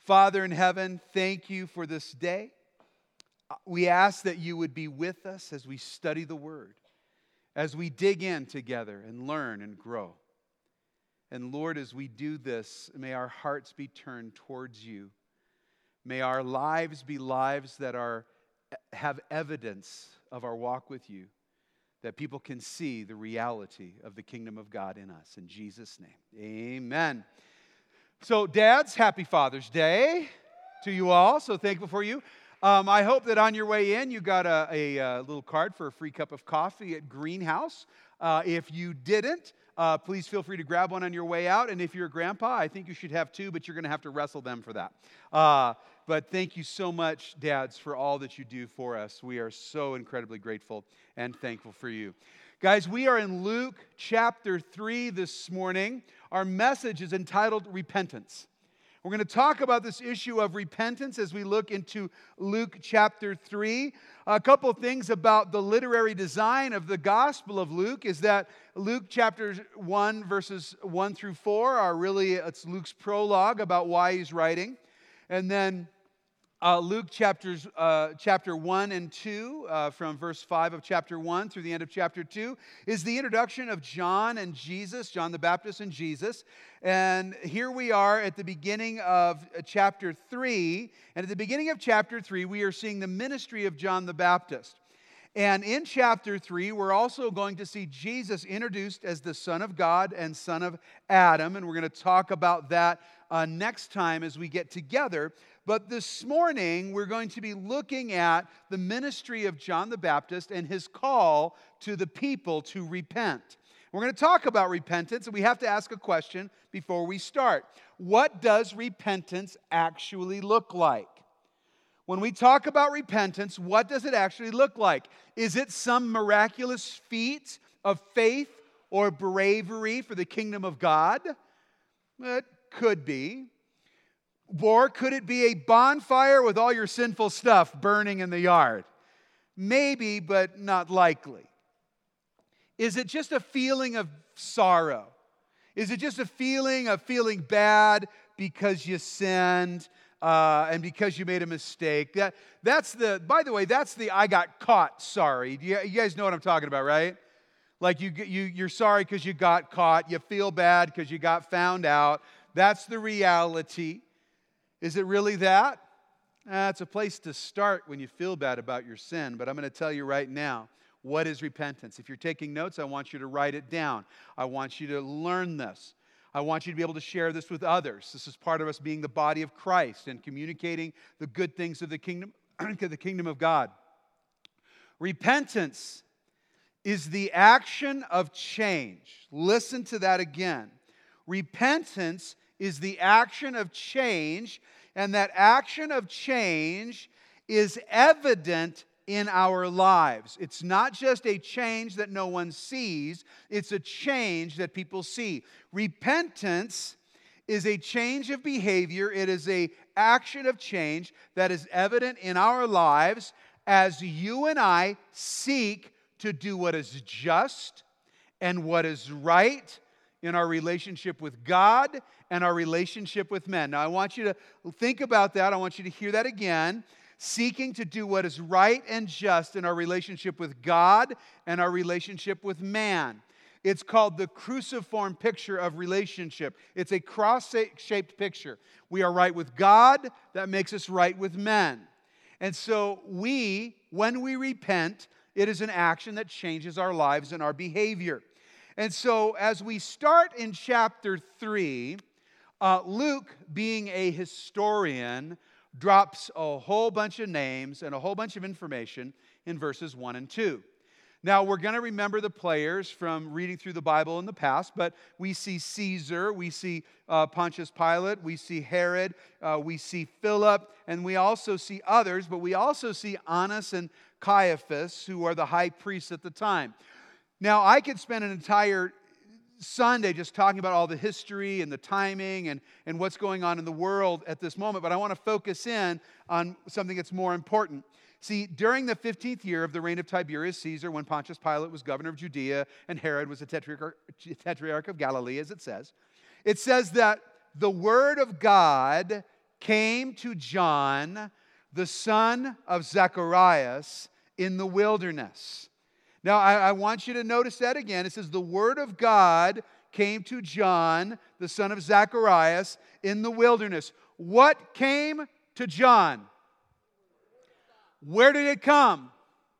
Father in heaven, thank you for this day. We ask that you would be with us as we study the Word, as we dig in together and learn and grow. And Lord, as we do this, may our hearts be turned towards you. May our lives be lives that have evidence of our walk with you, that people can see the reality of the kingdom of God in us. In Jesus' name, amen. So dads, happy Father's Day to you all. So thankful for you. I hope that on your way in, you got a little card for a free cup of coffee at Greenhouse. If you didn't, please feel free to grab one on your way out. And if you're a grandpa, I think you should have two, but you're going to have to wrestle them for that. But thank you so much, dads, for all that you do for us. We are so incredibly grateful and thankful for you. Guys, we are in Luke chapter 3 this morning. Our message is entitled Repentance. We're going to talk about this issue of repentance as we look into Luke chapter 3. A couple of things about the literary design of the Gospel of Luke is that Luke chapter 1, verses 1 through 4 it's Luke's prologue about why he's writing. And then Luke chapter 1 and 2, from verse 5 of chapter 1 through the end of chapter 2, is the introduction of John and Jesus, John the Baptist and Jesus. And here we are at the beginning of chapter 3. And at the beginning of chapter 3, we are seeing the ministry of John the Baptist. And in chapter 3, we're also going to see Jesus introduced as the Son of God and Son of Adam. And we're going to talk about that next time as we get together. But this morning, we're going to be looking at the ministry of John the Baptist and his call to the people to repent. We're going to talk about repentance, and we have to ask a question before we start. What does repentance actually look like? When we talk about repentance, what does it actually look like? Is it some miraculous feat of faith or bravery for the kingdom of God? It could be. Or could it be a bonfire with all your sinful stuff burning in the yard? Maybe, but not likely. Is it just a feeling of sorrow? Is it just a feeling of feeling bad because you sinned and because you made a mistake? That's the I got caught sorry. You guys know what I'm talking about, right? Like you're sorry because you got caught. You feel bad because you got found out. That's the reality. Is it really that? It's a place to start when you feel bad about your sin, but I'm going to tell you right now, what is repentance? If you're taking notes, I want you to write it down. I want you to learn this. I want you to be able to share this with others. This is part of us being the body of Christ and communicating the good things of the kingdom, the kingdom of God. Repentance is the action of change. Listen to that again. Repentance is the action of change, and that action of change is evident in our lives. It's not just a change that no one sees, it's a change that people see. Repentance is a change of behavior. It is an action of change that is evident in our lives as you and I seek to do what is just and what is right in our relationship with God and our relationship with men. Now, I want you to think about that. I want you to hear that again. Seeking to do what is right and just in our relationship with God and our relationship with man. It's called the cruciform picture of relationship. It's a cross-shaped picture. We are right with God. That makes us right with men. And so when we repent, it is an action that changes our lives and our behavior. And so as we start in chapter 3, Luke, being a historian, drops a whole bunch of names and a whole bunch of information in verses 1 and 2. Now, we're going to remember the players from reading through the Bible in the past, but we see Caesar, we see Pontius Pilate, we see Herod, we see Philip, and we also see others, but we also see Annas and Caiaphas, who are the high priests at the time. Now, I could spend an entire Sunday just talking about all the history and the timing and what's going on in the world at this moment, but I want to focus in on something that's more important. See, during the 15th year of the reign of Tiberius Caesar, when Pontius Pilate was governor of Judea and Herod was the tetrarch of Galilee, as it says that the word of God came to John, the son of Zacharias, in the wilderness. Now, I want you to notice that again. It says, the word of God came to John, the son of Zacharias, in the wilderness. What came to John? Where did it come?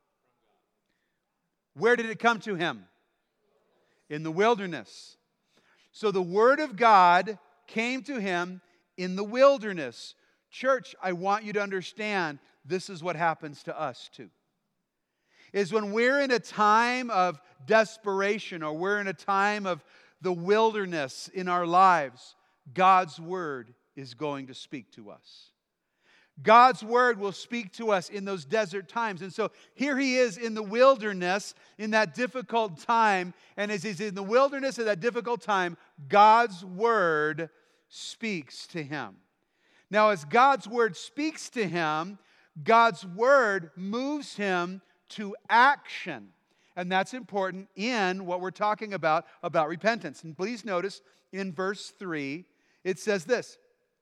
Where did it come to him? In the wilderness. So the word of God came to him in the wilderness. Church, I want you to understand this is what happens to us too. Is when we're in a time of desperation or we're in a time of the wilderness in our lives, God's word is going to speak to us. God's word will speak to us in those desert times. And so here he is in the wilderness in that difficult time. And as he's in the wilderness at that difficult time, God's word speaks to him. Now, as God's word speaks to him, God's word moves him to action. And that's important in what we're talking about repentance. And please notice in verse 3, it says this.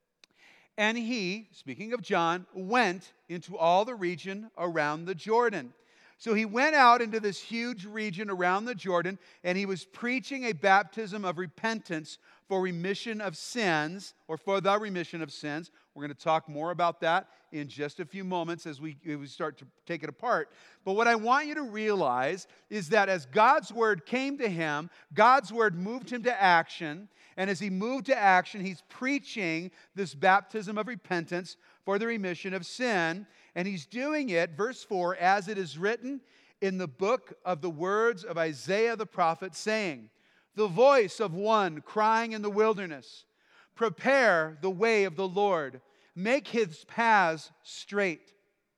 And he, speaking of John, went into all the region around the Jordan. So he went out into this huge region around the Jordan, and he was preaching a baptism of repentance for remission of sins, or for the remission of sins. We're going to talk more about that in just a few moments as we start to take it apart. But what I want you to realize is that as God's word came to him, God's word moved him to action. And as he moved to action, he's preaching this baptism of repentance for the remission of sin. And he's doing it, verse 4, as it is written in the book of the words of Isaiah the prophet, saying, the voice of one crying in the wilderness, prepare the way of the Lord, make his paths straight.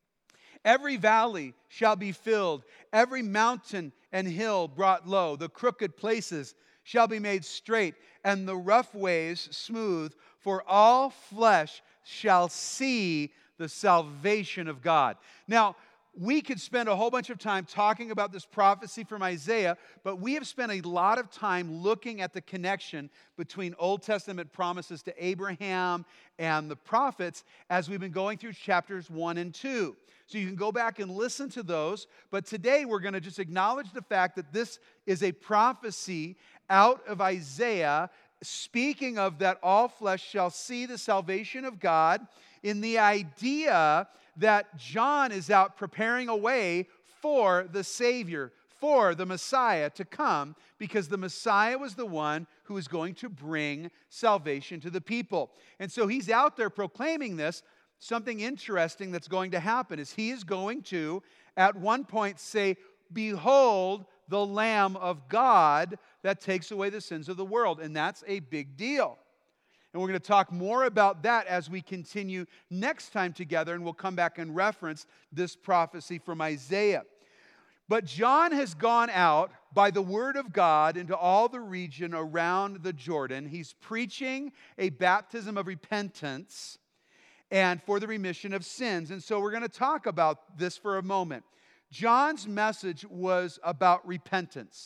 Every valley shall be filled, every mountain and hill brought low, the crooked places shall be made straight, and the rough ways smooth, for all flesh shall see the salvation of God. Now, we could spend a whole bunch of time talking about this prophecy from Isaiah, but we have spent a lot of time looking at the connection between Old Testament promises to Abraham and the prophets as we've been going through chapters 1 and 2. So you can go back and listen to those, but today we're going to just acknowledge the fact that this is a prophecy out of Isaiah, speaking of that all flesh shall see the salvation of God, in the idea that John is out preparing a way for the Savior, for the Messiah to come, because the Messiah was the one who was going to bring salvation to the people. And so he's out there proclaiming this. Something interesting that's going to happen is he is going to, at one point, say, behold the Lamb of God that takes away the sins of the world. And that's a big deal. And we're going to talk more about that as we continue next time together, and we'll come back and reference this prophecy from Isaiah. But John has gone out by the word of God into all the region around the Jordan. He's preaching a baptism of repentance and for the remission of sins. And so we're going to talk about this for a moment. John's message was about repentance.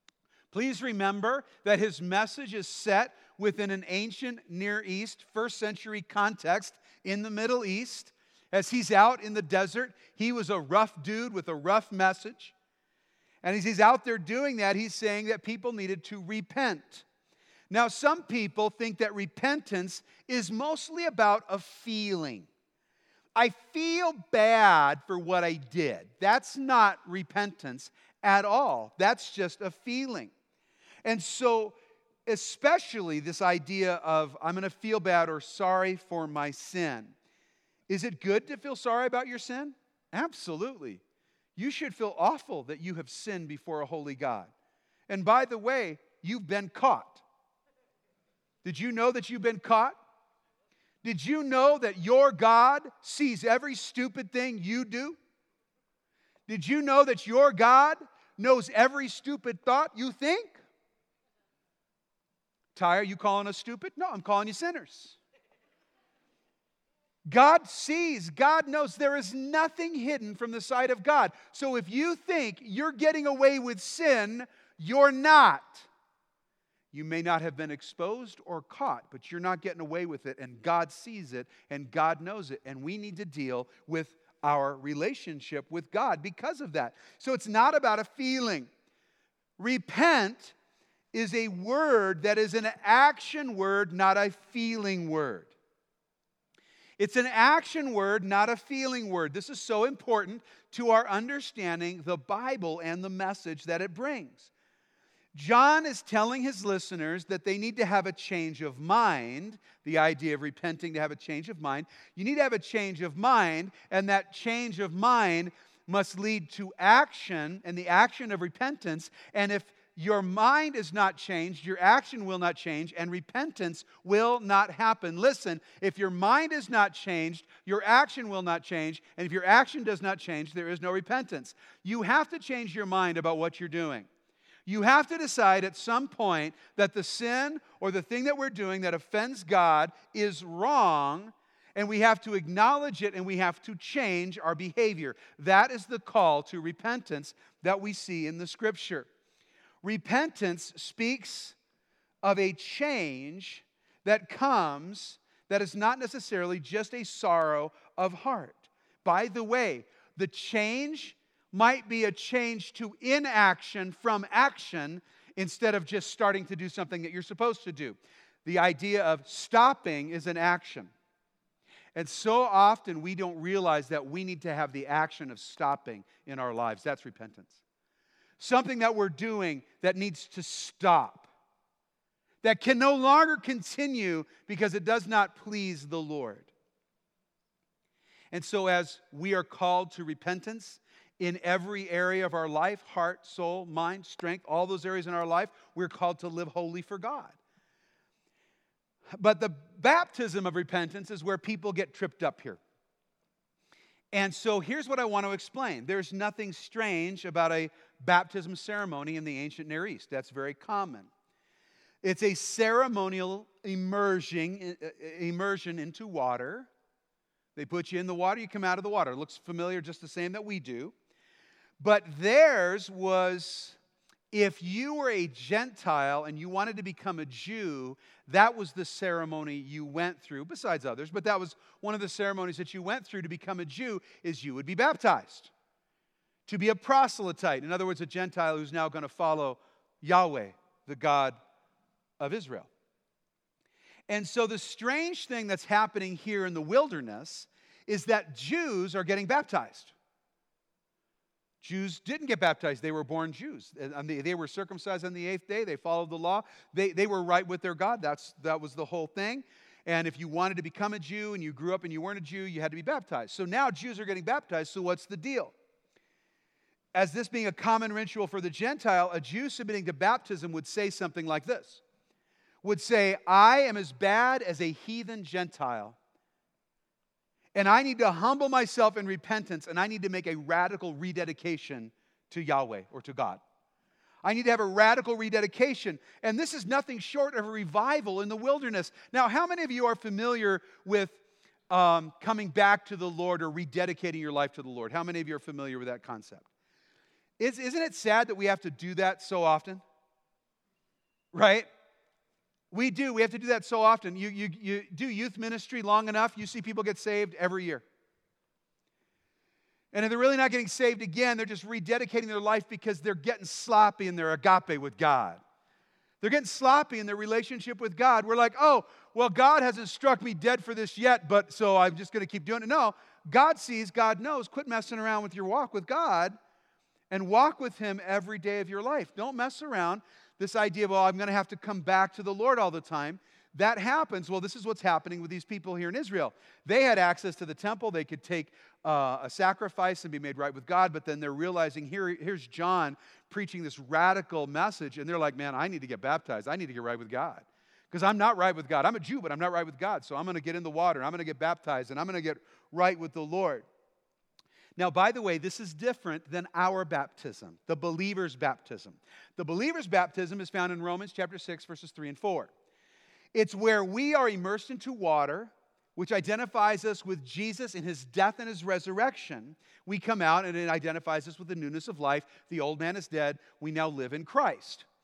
Please remember that his message is set within an ancient Near East, first century context in the Middle East. As he's out in the desert, he was a rough dude with a rough message. And as he's out there doing that, he's saying that people needed to repent. Now, some people think that repentance is mostly about a feeling. I feel bad for what I did. That's not repentance at all. That's just a feeling. And so, especially this idea of I'm going to feel bad or sorry for my sin. Is it good to feel sorry about your sin? Absolutely. You should feel awful that you have sinned before a holy God. And by the way, you've been caught. Did you know that you've been caught? Did you know that your God sees every stupid thing you do? Did you know that your God knows every stupid thought you think? Ty, are you calling us stupid? No, I'm calling you sinners. God sees, God knows there is nothing hidden from the sight of God. So if you think you're getting away with sin, you're not. You may not have been exposed or caught, but you're not getting away with it, and God sees it, and God knows it, and we need to deal with our relationship with God because of that. So it's not about a feeling. Repent is a word that is an action word, not a feeling word. It's an action word, not a feeling word. This is so important to our understanding the Bible and the message that it brings. John is telling his listeners that they need to have a change of mind. The idea of repenting, to have a change of mind. You need to have a change of mind, and that change of mind must lead to action, and the action of repentance. And if your mind is not changed, your action will not change, and repentance will not happen. Listen, if your mind is not changed, your action will not change, and if your action does not change, there is no repentance. You have to change your mind about what you're doing. You have to decide at some point that the sin or the thing that we're doing that offends God is wrong, and we have to acknowledge it and we have to change our behavior. That is the call to repentance that we see in the Scripture. Repentance speaks of a change that comes that is not necessarily just a sorrow of heart. By the way, the change might be a change to inaction from action instead of just starting to do something that you're supposed to do. The idea of stopping is an action. And so often we don't realize that we need to have the action of stopping in our lives. That's repentance. Something that we're doing that needs to stop, that can no longer continue because it does not please the Lord. And so as we are called to repentance, in every area of our life, heart, soul, mind, strength, all those areas in our life, we're called to live holy for God. But the baptism of repentance is where people get tripped up here. And so here's what I want to explain. There's nothing strange about a baptism ceremony in the ancient Near East. That's very common. It's a ceremonial immersion into water. They put you in the water, you come out of the water. It looks familiar, just the same that we do. But theirs was, if you were a Gentile and you wanted to become a Jew, that was the ceremony you went through, besides others, but that was one of the ceremonies that you went through to become a Jew, is you would be baptized. To be a proselyte, in other words, a Gentile who's now going to follow Yahweh, the God of Israel. And so the strange thing that's happening here in the wilderness is that Jews are getting baptized. Jews didn't get baptized. They were born Jews. They were circumcised on the 8th day. They followed the law. They were right with their God. That was the whole thing. And if you wanted to become a Jew and you grew up and you weren't a Jew, you had to be baptized. So now Jews are getting baptized. So what's the deal? As this being a common ritual for the Gentile, a Jew submitting to baptism would say something like this. Would say, I am as bad as a heathen Gentile. And I need to humble myself in repentance, and I need to make a radical rededication to Yahweh or to God. I need to have a radical rededication. And this is nothing short of a revival in the wilderness. Now, how many of you are familiar with coming back to the Lord or rededicating your life to the Lord? How many of you are familiar with that concept? Isn't it sad that we have to do that so often? Right? We do. We have to do that so often. You do youth ministry long enough, you see people get saved every year. And if they're really not getting saved again, they're just rededicating their life because they're getting sloppy in their agape with God. They're getting sloppy in their relationship with God. We're like, oh, well, God hasn't struck me dead for this yet, but so I'm just going to keep doing it. No, God sees, God knows. Quit messing around with your walk with God and walk with Him every day of your life. Don't mess around. This idea of, well, I'm going to have to come back to the Lord all the time. That happens. Well, this is what's happening with these people here in Israel. They had access to the temple. They could take a sacrifice and be made right with God, but then they're realizing here's John preaching this radical message, and they're like, man, I need to get baptized. I need to get right with God because I'm not right with God. I'm a Jew, but I'm not right with God, so I'm going to get in the water. I'm going to get baptized, and I'm going to get right with the Lord. Now, by the way, this is different than our baptism, the believer's baptism. The believer's baptism is found in Romans chapter 6, verses 3 and 4. It's where we are immersed into water, which identifies us with Jesus in His death and His resurrection. We come out and it identifies us with the newness of life. The old man is dead. We now live in Christ.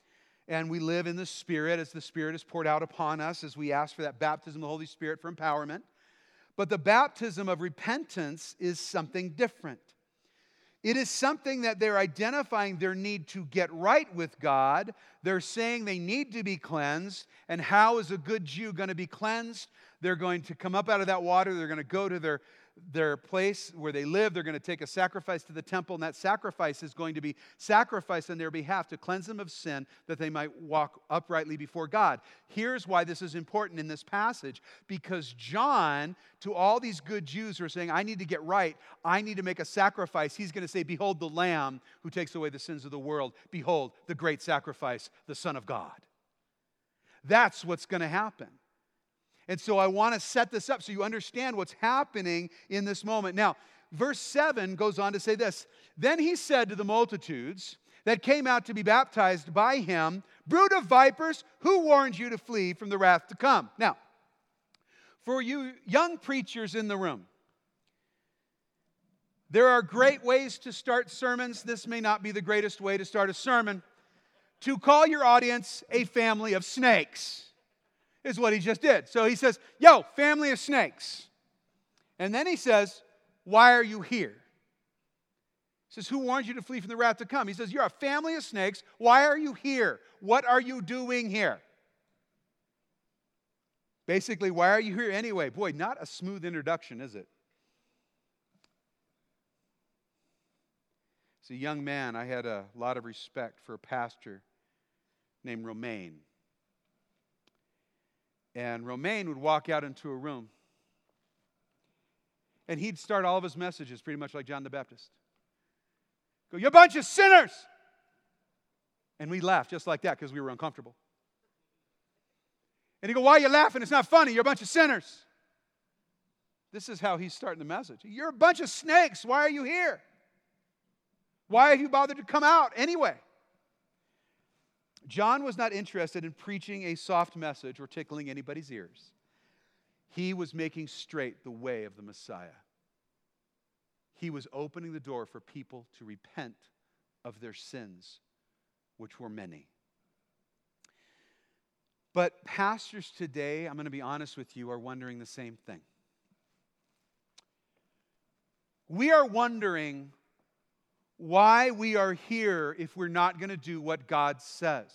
And we live in the Spirit as the Spirit is poured out upon us, as we ask for that baptism of the Holy Spirit for empowerment. But the baptism of repentance is something different. It is something that they're identifying their need to get right with God. They're saying they need to be cleansed. And how is a good Jew going to be cleansed? They're going to come up out of that water. They're going to go to their place where they live. They're going to take a sacrifice to the temple, and that sacrifice is going to be sacrificed on their behalf to cleanse them of sin, that they might walk uprightly before God. Here's why this is important in this passage, because John, to all these good Jews who are saying, I need to get right, I need to make a sacrifice, he's going to say, behold the Lamb who takes away the sins of the world. Behold the great sacrifice, the Son of God. That's what's going to happen. And so I want to set this up so you understand what's happening in this moment. Now, verse 7 goes on to say this. Then he said to the multitudes that came out to be baptized by him, brood of vipers, who warned you to flee from the wrath to come? Now, for you young preachers in the room, there are great ways to start sermons. This may not be the greatest way to start a sermon. To call your audience a family of snakes is what he just did. So he says, yo, family of snakes. And then he says, why are you here? He says, who warned you to flee from the wrath to come? He says, you're a family of snakes. Why are you here? What are you doing here? Basically, why are you here anyway? Boy, not a smooth introduction, is it? As a young man, I had a lot of respect for a pastor named Romaine. And Romaine would walk out into a room, and he'd start all of his messages pretty much like John the Baptist. Go, you bunch of sinners! And we'd laugh just like that because we were uncomfortable. And he'd go, why are you laughing? It's not funny. You're a bunch of sinners. This is how he's starting the message. You're a bunch of snakes. Why are you here? Why have you bothered to come out anyway? John was not interested in preaching a soft message or tickling anybody's ears. He was making straight the way of the Messiah. He was opening the door for people to repent of their sins, which were many. But pastors today, I'm going to be honest with you, are wondering the same thing. We are wondering why we are here if we're not going to do what God says.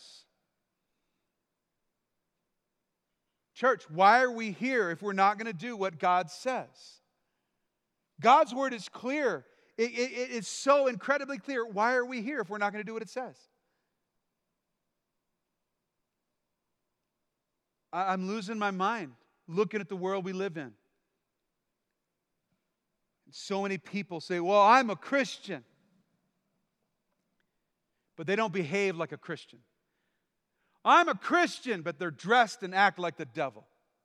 Church, why are we here if we're not going to do what God says? God's word is clear. It's so incredibly clear. Why are we here if we're not going to do what it says? I'm losing my mind looking at the world we live in. So many people say, well, I'm a Christian. But they don't behave like a Christian. I'm a Christian, but they're dressed and act like the devil.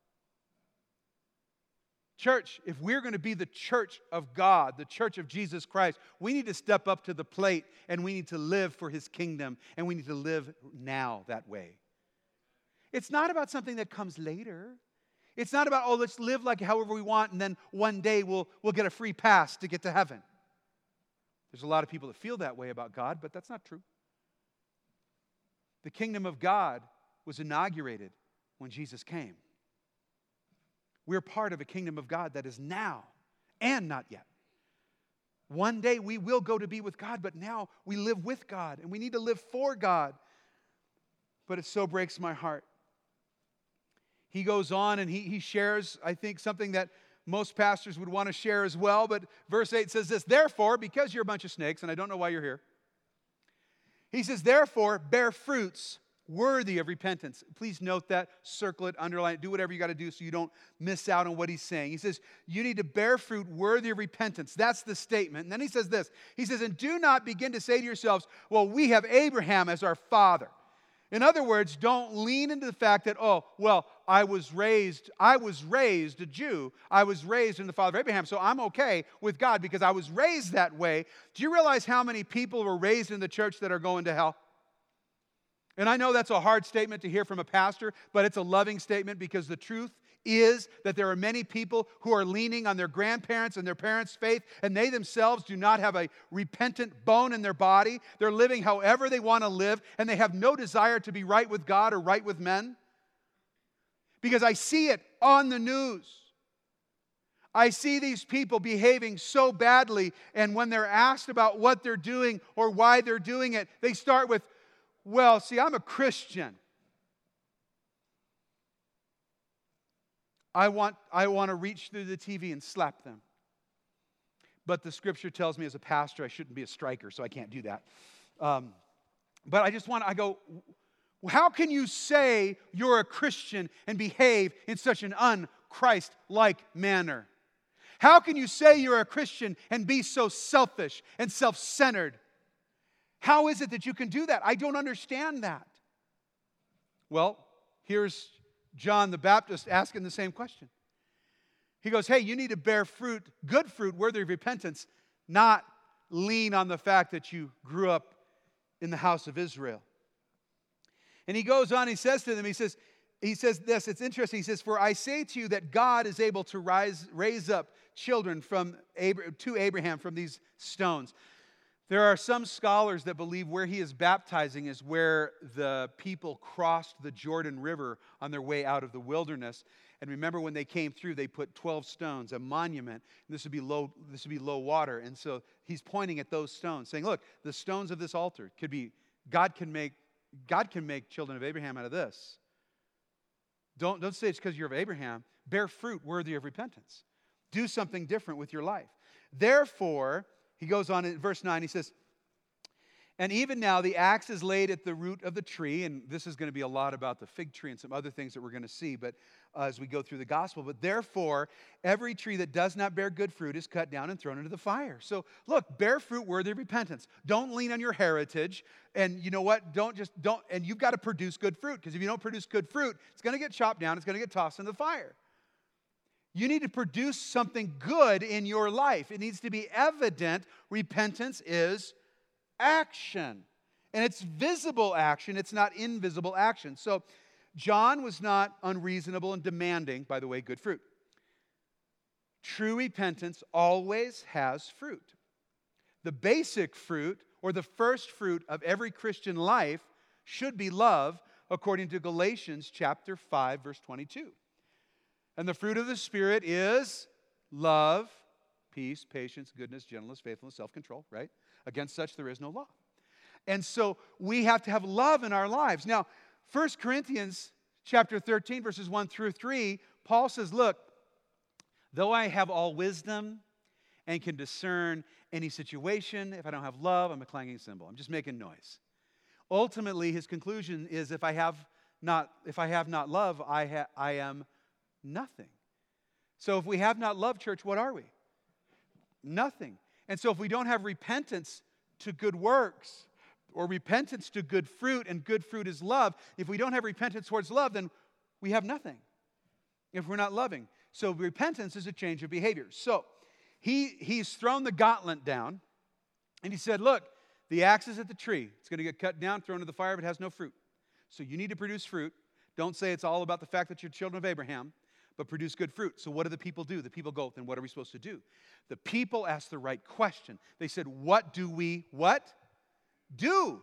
Church, if we're going to be the church of God, the church of Jesus Christ, we need to step up to the plate and we need to live for His kingdom and we need to live now that way. It's not about something that comes later. It's not about, oh, let's live like however we want and then one day we'll get a free pass to get to heaven. There's a lot of people that feel that way about God, but that's not true. The kingdom of God was inaugurated when Jesus came. We're part of a kingdom of God that is now and not yet. One day we will go to be with God, but now we live with God and we need to live for God. But it so breaks my heart. He goes on and he shares, I think, something that most pastors would want to share as well. But verse 8 says this, therefore, because you're a bunch of snakes, and I don't know why you're here, he says, therefore, bear fruits worthy of repentance. Please note that, circle it, underline it, do whatever you got to do so you don't miss out on what he's saying. He says, you need to bear fruit worthy of repentance. That's the statement. And then he says this, he says, and do not begin to say to yourselves, well, we have Abraham as our father. In other words, don't lean into the fact that, oh, well, I was raised a Jew. I was raised in the father of Abraham, so I'm okay with God because I was raised that way. Do you realize how many people were raised in the church that are going to hell? And I know that's a hard statement to hear from a pastor, but it's a loving statement because the truth is that there are many people who are leaning on their grandparents and their parents' faith, and they themselves do not have a repentant bone in their body. They're living however they want to live, and they have no desire to be right with God or right with men? Because I see it on the news. I see these people behaving so badly, and when they're asked about what they're doing or why they're doing it, they start with, well, see, I'm a Christian. I want to reach through the TV and slap them. But the scripture tells me as a pastor I shouldn't be a striker, so I can't do that. But I go, how can you say you're a Christian and behave in such an un-Christ-like manner? How can you say you're a Christian and be so selfish and self-centered? How is it that you can do that? I don't understand that. Well, here's John the Baptist asking the same question. He goes, hey, you need to bear fruit, good fruit, worthy of repentance, not lean on the fact that you grew up in the house of Israel. And he goes on, he says to them, he says this, it's interesting, he says, for I say to you that God is able to raise up children to Abraham from these stones. There are some scholars that believe where he is baptizing is where the people crossed the Jordan River on their way out of the wilderness. And remember when they came through, they put 12 stones, a monument. And this would be low water. And so he's pointing at those stones, saying, look, the stones of this altar could be, God can make children of Abraham out of this. Don't say it's because you're of Abraham. Bear fruit worthy of repentance. Do something different with your life. Therefore, he goes on in verse 9, he says, and even now the axe is laid at the root of the tree, and this is going to be a lot about the fig tree and some other things that we're going to see but as we go through the gospel. But therefore, every tree that does not bear good fruit is cut down and thrown into the fire. So look, bear fruit worthy of repentance. Don't lean on your heritage. And you know what? And you've got to produce good fruit, because if you don't produce good fruit, it's going to get chopped down, it's going to get tossed into the fire. You need to produce something good in your life. It needs to be evident. Repentance is action. And it's visible action. It's not invisible action. So John was not unreasonable in demanding, by the way, good fruit. True repentance always has fruit. The basic fruit, or the first fruit of every Christian life, should be love, according to Galatians chapter 5, verse 22. And the fruit of the Spirit is love, peace, patience, goodness, gentleness, faithfulness, self-control, right? Against such there is no law. And so we have to have love in our lives. Now, 1 Corinthians chapter 13, verses 1 through 3, Paul says, look, though I have all wisdom and can discern any situation, if I don't have love, I'm a clanging cymbal. I'm just making noise. Ultimately, his conclusion is if I have not love, I am nothing. So if we have not love, church, what are we? Nothing. And so if we don't have repentance to good works, or repentance to good fruit, and good fruit is love, if we don't have repentance towards love, then we have nothing if we're not loving. So repentance is a change of behavior. So he's thrown the gauntlet down, and he said, look, the axe is at the tree. It's going to get cut down, thrown into the fire, but it has no fruit. So you need to produce fruit. Don't say it's all about the fact that you're children of Abraham, but produce good fruit. So what do the people do? The people go, then what are we supposed to do? The people asked the right question. They said, what do we do?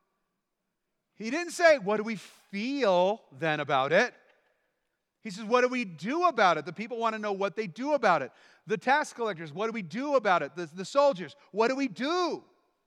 He didn't say, what do we feel then about it? He says, what do we do about it? The people want to know what they do about it. The tax collectors, what do we do about it? The soldiers, what do we do?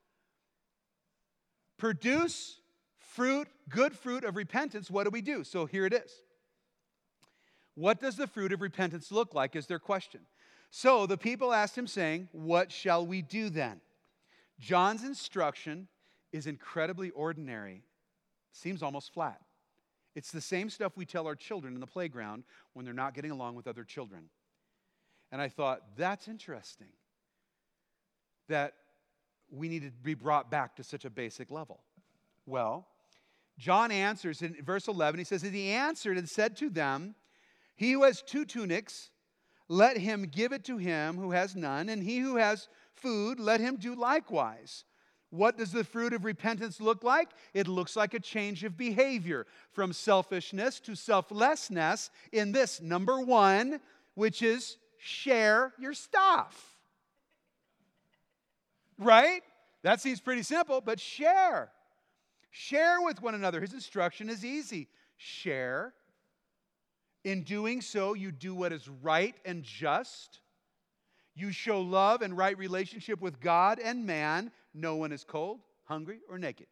Produce fruit, good fruit of repentance. What do we do? So here it is. What does the fruit of repentance look like is their question. So the people asked him, saying, what shall we do then? John's instruction is incredibly ordinary. Seems almost flat. It's the same stuff we tell our children in the playground when they're not getting along with other children. And I thought, that's interesting that we need to be brought back to such a basic level. Well, John answers in verse 11. He says, and he answered and said to them, he who has 2 tunics, let him give it to him who has none, and he who has food, let him do likewise. What does the fruit of repentance look like? It looks like a change of behavior from selfishness to selflessness in this number one, which is share your stuff. Right? That seems pretty simple, but share. Share with one another. His instruction is easy. Share. In doing so, you do what is right and just. You show love and right relationship with God and man. No one is cold, hungry, or naked.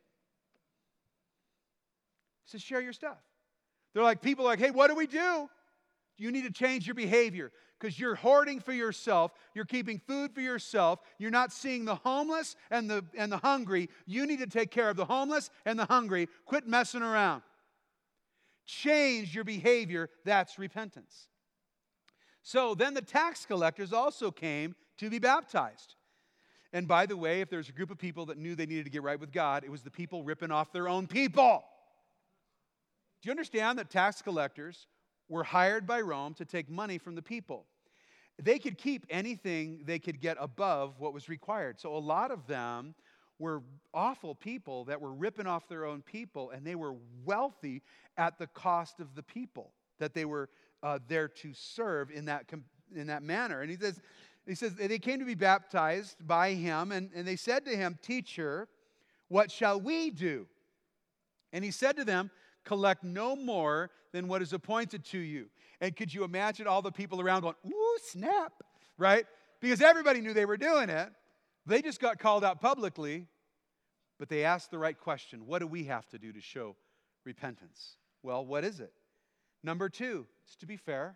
He says, share your stuff. They're like, people are like, hey, what do we do? You need to change your behavior because you're hoarding for yourself. You're keeping food for yourself. You're not seeing the homeless and the hungry. You need to take care of the homeless and the hungry. Quit messing around. Change your behavior. That's repentance. So then the tax collectors also came to be baptized. And by the way, if there's a group of people that knew they needed to get right with God, it was the people ripping off their own people. Do you understand that tax collectors were hired by Rome to take money from the people? They could keep anything they could get above what was required. So a lot of them were awful people that were ripping off their own people, and they were wealthy at the cost of the people that they were there to serve in that manner. And he says they came to be baptized by him, and they said to him, "Teacher, what shall we do?" And he said to them, "Collect no more than what is appointed to you." And could you imagine all the people around going, "Ooh, snap," right? Because everybody knew they were doing it. They just got called out publicly, but they asked the right question. What do we have to do to show repentance? Well, what is it? Number 2 is to be fair.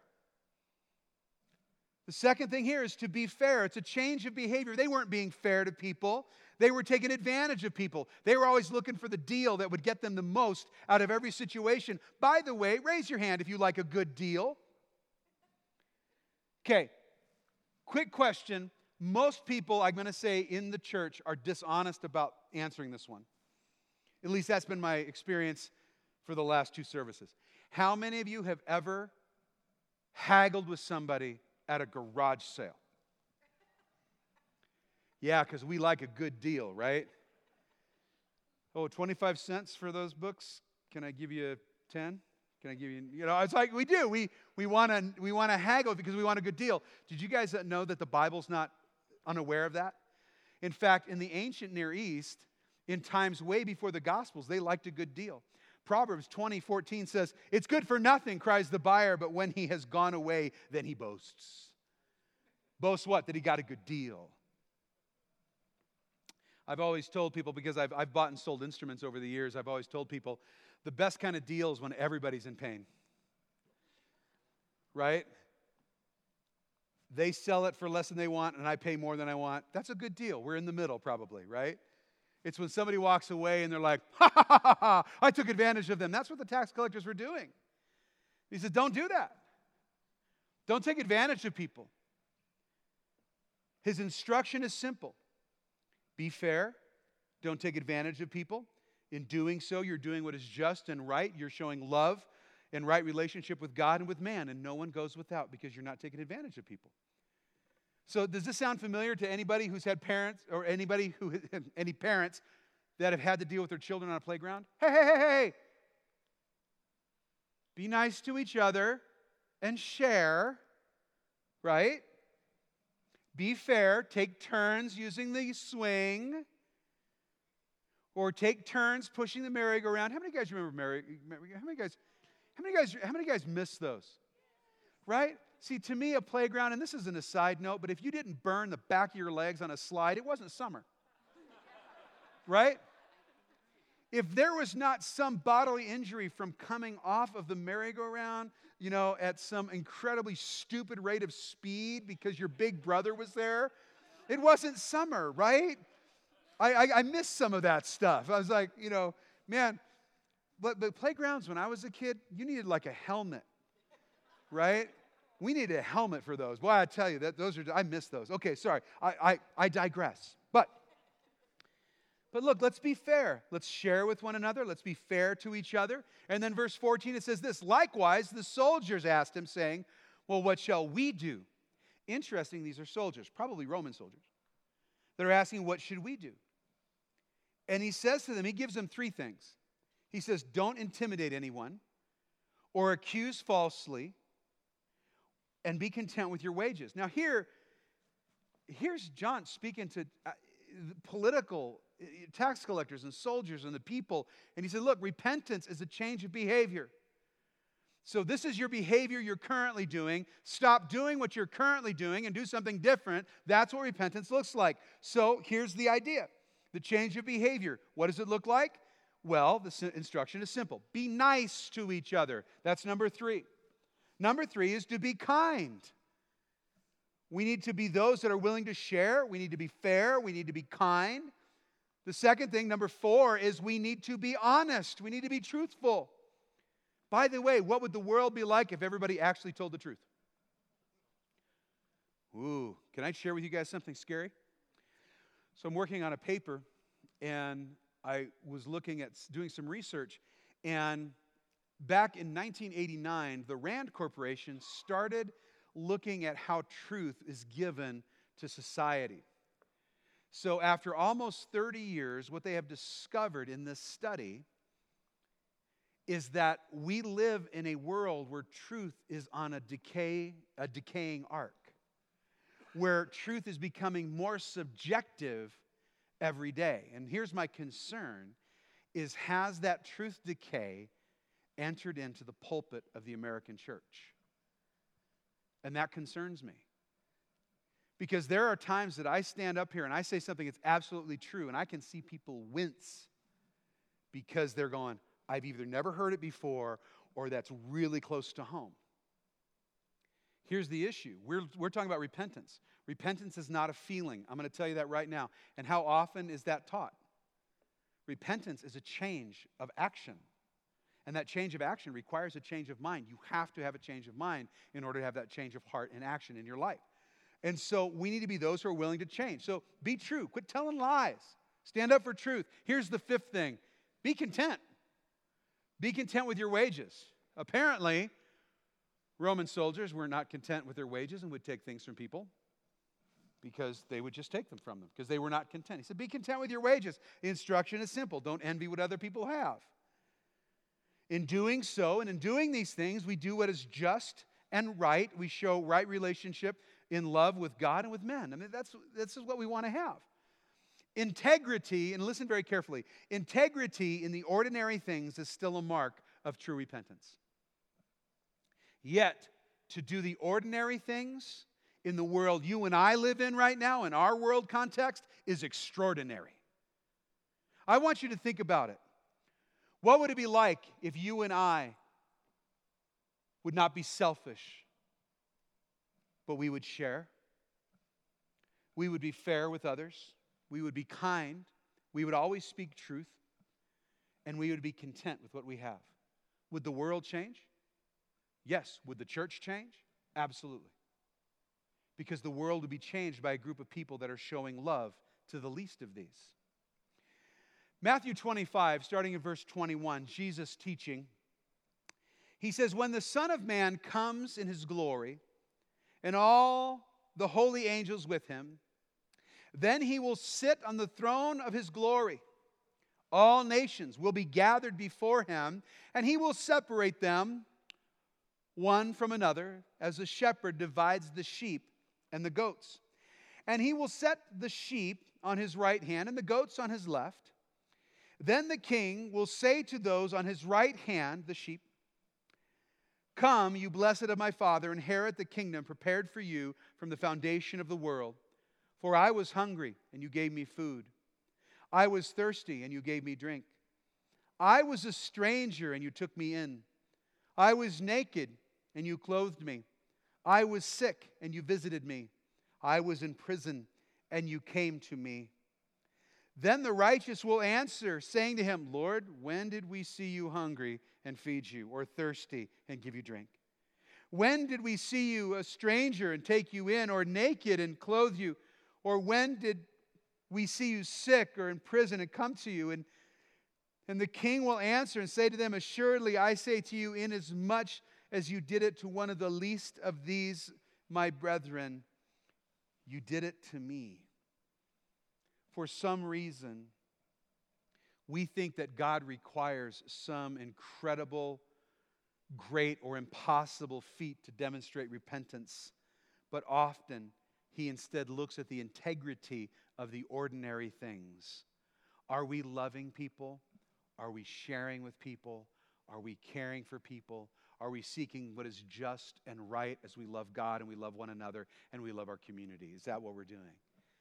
The second thing here is to be fair. It's a change of behavior. They weren't being fair to people. They were taking advantage of people. They were always looking for the deal that would get them the most out of every situation. By the way, raise your hand if you like a good deal. Okay, quick question. Most people, I'm going to say, in the church are dishonest about answering this one. At least that's been my experience for the last 2 services. How many of you have ever haggled with somebody at a garage sale? Yeah, because we like a good deal, right? Oh, 25 cents for those books? Can I give you 10? Can I give you, it's like we do. We want to haggle because we want a good deal. Did you guys know that the Bible's not unaware of that? In fact, in the ancient Near East, in times way before the Gospels, they liked a good deal. Proverbs 20:14 says, "It's good for nothing, cries the buyer, but when he has gone away, then he boasts." Boasts what? That he got a good deal. I've always told people, because I've bought and sold instruments over the years, I've always told people, the best kind of deal is when everybody's in pain. Right? They sell it for less than they want, and I pay more than I want. That's a good deal. We're in the middle, probably, right? It's when somebody walks away and they're like, "Ha, ha, ha, ha, ha, I took advantage of them." That's what the tax collectors were doing. He says, don't do that. Don't take advantage of people. His instruction is simple. Be fair. Don't take advantage of people. In doing so, you're doing what is just and right. You're showing love and right relationship with God and with man, and no one goes without because you're not taking advantage of people. So does this sound familiar to anybody who's had parents, or any parents that have had to deal with their children on a playground? Hey. Be nice to each other and share, right? Be fair. Take turns using the swing, or take turns pushing the merry-go-round. How many guys remember how many guys miss those? Right? See, to me, a playground, and this isn't a side note, but if you didn't burn the back of your legs on a slide, it wasn't summer. Right? If there was not some bodily injury from coming off of the merry-go-round, at some incredibly stupid rate of speed because your big brother was there, it wasn't summer, right? I missed some of that stuff. I was like, man, but playgrounds when I was a kid, you needed like a helmet, right? We needed a helmet for those. Boy, I tell you, I miss those. Okay, sorry, I digress. But look, let's be fair. Let's share with one another. Let's be fair to each other. And then verse 14, it says this: "Likewise, the soldiers asked him, saying, 'Well, what shall we do?'" Interesting, these are soldiers, probably Roman soldiers. They're asking, what should we do? And he says to them, he gives them three things. He says, don't intimidate anyone or accuse falsely, and be content with your wages. Now here's John speaking to political tax collectors and soldiers and the people. And he said, look, repentance is a change of behavior. So this is your behavior you're currently doing. Stop doing what you're currently doing and do something different. That's what repentance looks like. So here's the idea. The change of behavior. What does it look like? Well, the instruction is simple. Be nice to each other. That's number 3. Number 3 is to be kind. We need to be those that are willing to share. We need to be fair. We need to be kind. The second thing, number 4, is we need to be honest. We need to be truthful. By the way, what would the world be like if everybody actually told the truth? Ooh, can I share with you guys something scary? So I'm working on a paper, and I was looking at doing some research, and back in 1989, the Rand Corporation started looking at how truth is given to society. So after almost 30 years, what they have discovered in this study is that we live in a world where truth is on a decaying arc, where truth is becoming more subjective every day. And here's my concern, is has that truth decay entered into the pulpit of the American church? And that concerns me. Because there are times that I stand up here and I say something that's absolutely true, and I can see people wince because they're going, I've either never heard it before or that's really close to home. Here's the issue. We're talking about repentance. Repentance is not a feeling. I'm going to tell you that right now. And how often is that taught? Repentance is a change of action. And that change of action requires a change of mind. You have to have a change of mind in order to have that change of heart and action in your life. And so we need to be those who are willing to change. So be true. Quit telling lies. Stand up for truth. Here's the 5th thing. Be content. Be content with your wages. Apparently, Roman soldiers were not content with their wages and would take things from people because they would just take them from them because they were not content. He said, be content with your wages. The instruction is simple. Don't envy what other people have. In doing so, and in doing these things, we do what is just and right. We show right relationship in love with God and with men. I mean, this is what we want to have. Integrity, and listen very carefully, integrity in the ordinary things is still a mark of true repentance. Yet, to do the ordinary things in the world you and I live in right now, in our world context, is extraordinary. I want you to think about it. What would it be like if you and I would not be selfish, but we would share? We would be fair with others. We would be kind. We would always speak truth. And we would be content with what we have. Would the world change? Yes. Would the church change? Absolutely. Because the world would be changed by a group of people that are showing love to the least of these. Matthew 25, starting in verse 21, Jesus teaching. He says, when the Son of Man comes in His glory, and all the holy angels with Him, then He will sit on the throne of His glory. All nations will be gathered before Him, and He will separate them one from another, as a shepherd divides the sheep and the goats. And He will set the sheep on His right hand and the goats on His left. Then the King will say to those on His right hand, the sheep, come, you blessed of my Father, inherit the kingdom prepared for you from the foundation of the world. For I was hungry, and you gave me food. I was thirsty, and you gave me drink. I was a stranger, and you took me in. I was naked, and you clothed me. I was sick, and you visited me. I was in prison, and you came to me. Then the righteous will answer, saying to Him, Lord, when did we see you hungry and feed you, or thirsty and give you drink? When did we see you a stranger and take you in, or naked and clothe you? Or when did we see you sick or in prison and come to you? And the King will answer and say to them, assuredly, I say to you, inasmuch as you did it to one of the least of these, my brethren, you did it to me. For some reason, We think that God requires some incredible, great, or impossible feat to demonstrate repentance, but often He instead looks at the integrity of the ordinary things. Are we loving people? Are we sharing with people? Are we caring for people? Are we seeking what is just and right as we love God and we love one another and we love our community? Is that what we're doing?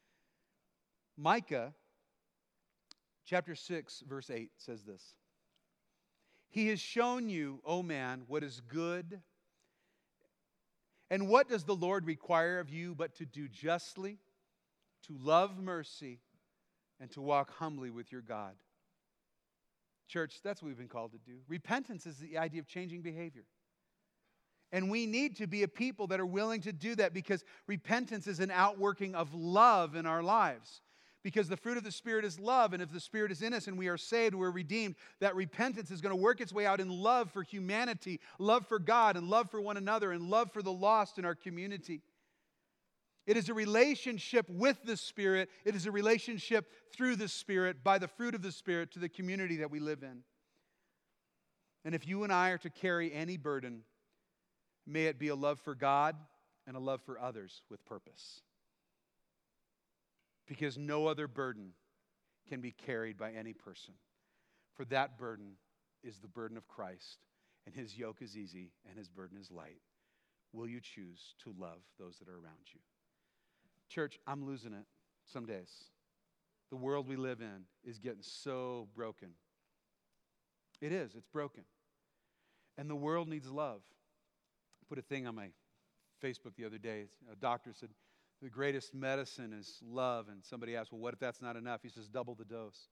Micah chapter 6, verse 8 says this. He has shown you, O man, what is good. And what does the Lord require of you but to do justly, to love mercy, and to walk humbly with your God? Church, that's what we've been called to do. Repentance is the idea of changing behavior. And we need to be a people that are willing to do that, because repentance is an outworking of love in our lives. Because the fruit of the Spirit is love, and if the Spirit is in us and we are saved, we're redeemed, that repentance is going to work its way out in love for humanity, love for God, and love for one another, and love for the lost in our community. It is a relationship with the Spirit. It is a relationship through the Spirit, by the fruit of the Spirit, to the community that we live in. And if you and I are to carry any burden, may it be a love for God and a love for others with purpose. Because no other burden can be carried by any person. For that burden is the burden of Christ, and His yoke is easy and His burden is light. Will you choose to love those that are around you? Church, I'm losing it some days. The world we live in is getting so broken. It is. It's broken. And the world needs love. I put a thing on my Facebook the other day. A doctor said, the greatest medicine is love. And somebody asked, well, what if that's not enough? He says, double the dose.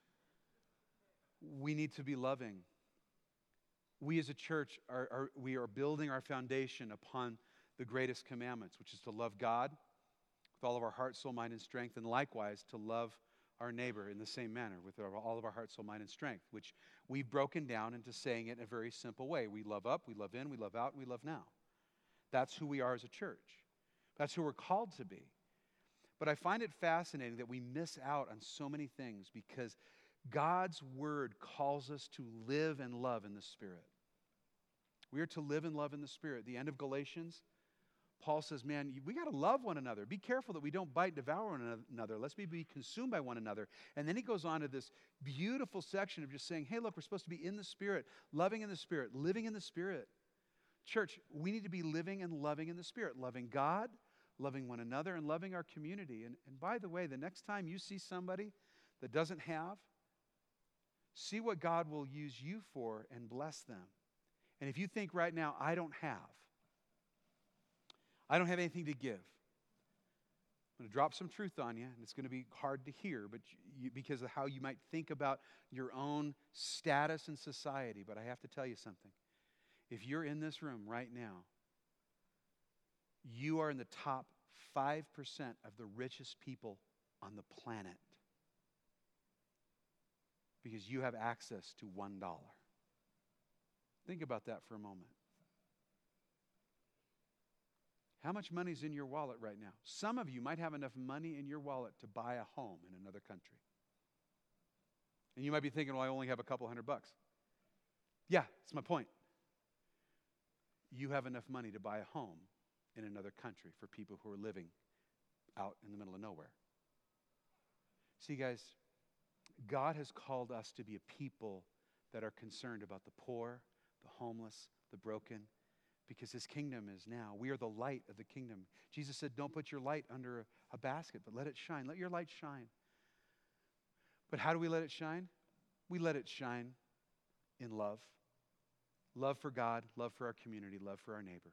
We need to be loving. We as a church, we are building our foundation upon the greatest commandments, which is to love God with all of our heart, soul, mind, and strength, and likewise to love our neighbor in the same manner with all of our heart, soul, mind, and strength, which we've broken down into saying it in a very simple way. We love up, we love in, we love out, and we love now. That's who we are as a church. That's who we're called to be. But I find it fascinating that we miss out on so many things because God's Word calls us to live and love in the Spirit. We are to live and love in the Spirit. The end of Galatians, Paul says, man, we got to love one another. Be careful that we don't bite and devour one another, lest we be consumed by one another. And then he goes on to this beautiful section of just saying, hey, look, we're supposed to be in the Spirit, loving in the Spirit, living in the Spirit. Church, we need to be living and loving in the Spirit, loving God, loving one another, and loving our community. And by the way, the next time you see somebody that doesn't have, see what God will use you for and bless them. And if you think right now, I don't have anything to give, I'm going to drop some truth on you, and it's going to be hard to hear but because of how you might think about your own status in society. But I have to tell you something. If you're in this room right now, you are in the top 5% of the richest people on the planet because you have access to $1. Think about that for a moment. How much money is in your wallet right now? Some of you might have enough money in your wallet to buy a home in another country. And you might be thinking, well, I only have a couple $100. Yeah, that's my point. You have enough money to buy a home in another country for people who are living out in the middle of nowhere. See, guys, God has called us to be a people that are concerned about the poor, the homeless, the broken, because His kingdom is now. We are the light of the kingdom. Jesus said, don't put your light under a basket, but let it shine. Let your light shine. But how do we let it shine? We let it shine in love. Love for God, love for our community, love for our neighbor.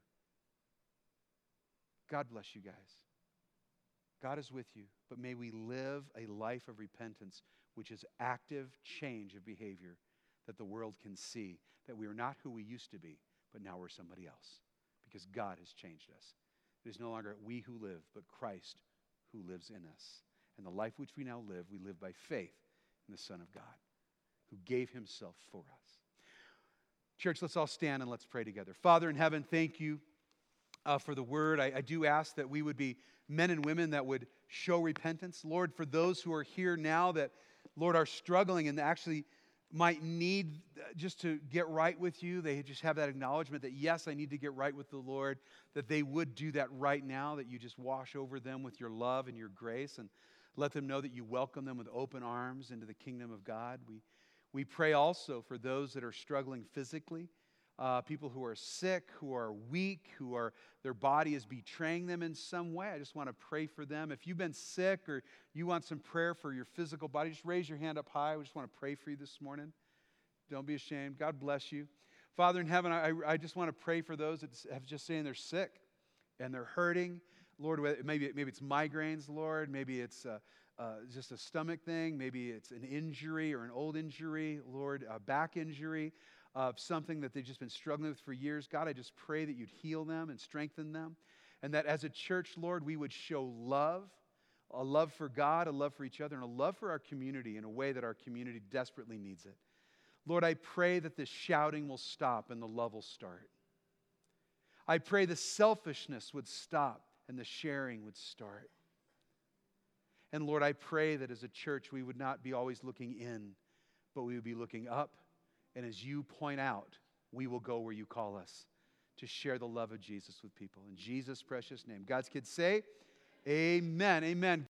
God bless you guys. God is with you, but may we live a life of repentance, which is active change of behavior that the world can see, that we are not who we used to be, but now we're somebody else because God has changed us. It is no longer we who live, but Christ who lives in us. And the life which we now live, we live by faith in the Son of God who gave Himself for us. Church, let's all stand and let's pray together. Father in heaven, thank you for the word. I do ask that we would be men and women that would show repentance. Lord, for those who are here now that Lord, are struggling and actually might need just to get right with you. They just have that acknowledgement that, yes, I need to get right with the Lord, that they would do that right now, that you just wash over them with your love and your grace and let them know that you welcome them with open arms into the kingdom of God. We pray also for those that are struggling physically, people who are sick, who are weak, their body is betraying them in some way. I just want to pray for them. If you've been sick or you want some prayer for your physical body, just raise your hand up high. We just want to pray for you this morning. Don't be ashamed. God bless you. Father in heaven, I just want to pray for those that have just saying they're sick and they're hurting. Lord, maybe it's migraines, Lord. Maybe it's just a stomach thing. Maybe it's an injury or an old injury, Lord, a back injury. Of something that they've just been struggling with for years. God, I just pray that you'd heal them and strengthen them. And that as a church, Lord, we would show love, a love for God, a love for each other, and a love for our community in a way that our community desperately needs it. Lord, I pray that the shouting will stop and the love will start. I pray the selfishness would stop and the sharing would start. And Lord, I pray that as a church, we would not be always looking in, but we would be looking up. And as you point out, we will go where you call us to share the love of Jesus with people. In Jesus' precious name. God's kids say, amen. Amen.